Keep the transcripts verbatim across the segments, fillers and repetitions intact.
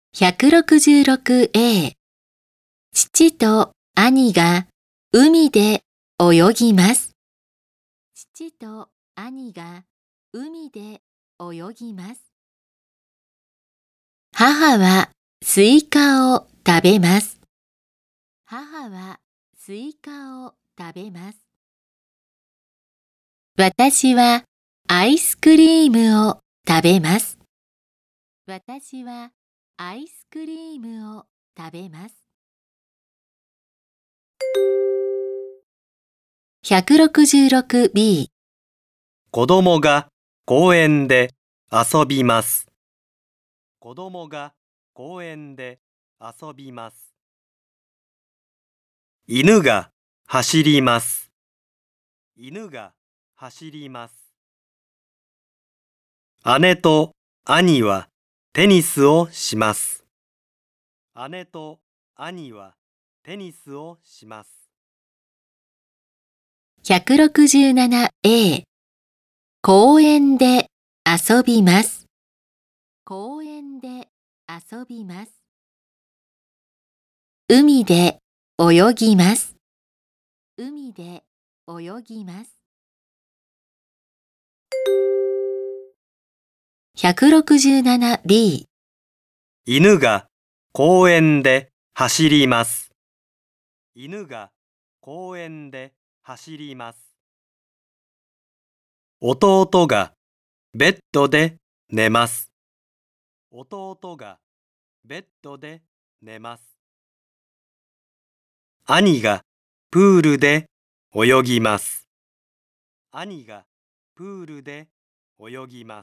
ひゃくろくじゅうろくエー 父と兄が海で泳ぎます。父と兄が海で泳ぎます。母はスイカを食べます。母はスイカを食べます。私はアイスクリームを食べます。私はアイスクリームを食べます。ひゃくろくじゅうろくビー子供が公園で遊びます。子供が公園で遊びます。犬が走ります。犬が走ります。姉と兄はテニスをします。姉と兄はテニスをします。 ひゃくろくじゅうななエー 公園で遊びます。公園で遊びます。海で泳ぎます。海で泳ぎます。ひゃくろくじゅうななビー犬が公園で走ります。犬が公園で走ります。弟がベッドで寝ます。弟がベッドで寝ます。兄がプールで泳ぎます。兄がプールで泳ぎます。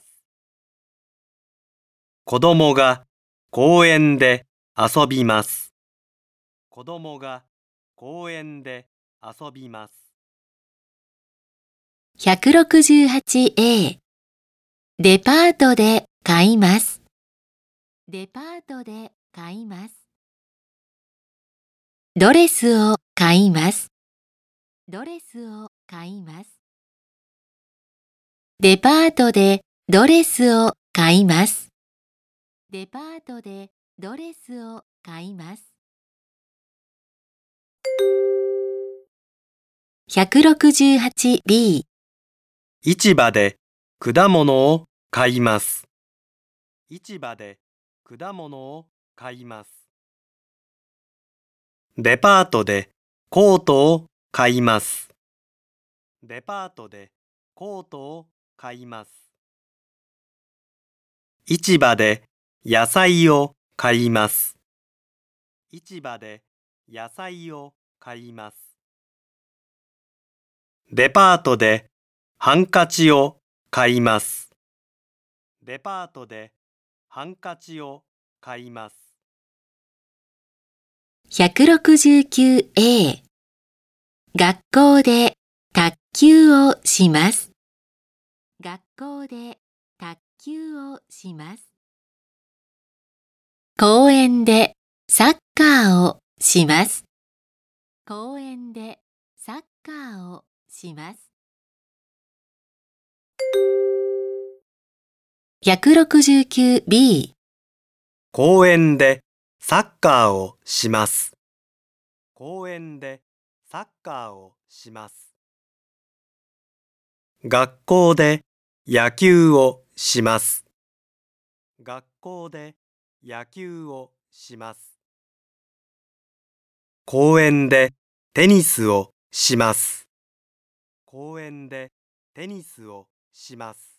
子供が公園で遊びます。子供が公園で遊びます。 ひゃくろくじゅうはちエー デパートで買います。デパートで買います。ドレスを買います。ドレスを買います。デパートでドレスを買います。デパートでドレスを買います。ひゃくろくじゅうはちビー市場で果物を買います。市場で果物を買います。デパートでコートを買います。デパートでコートを買います。市場で野菜を買います。市場で野菜を買います。デパートでハンカチを買います。デパートでハンカチを買います。 ひゃくろくじゅうきゅうエー 学校で卓球をします。学校で卓球をします。公園でサッカーをします。公園でサッカーをします。ひゃくろくじゅうきゅうビー公園でサッカーをします。公園でサッカーをします。学校で野球をします。学校で野球をします。公園でテニスをします。公園でテニスをします。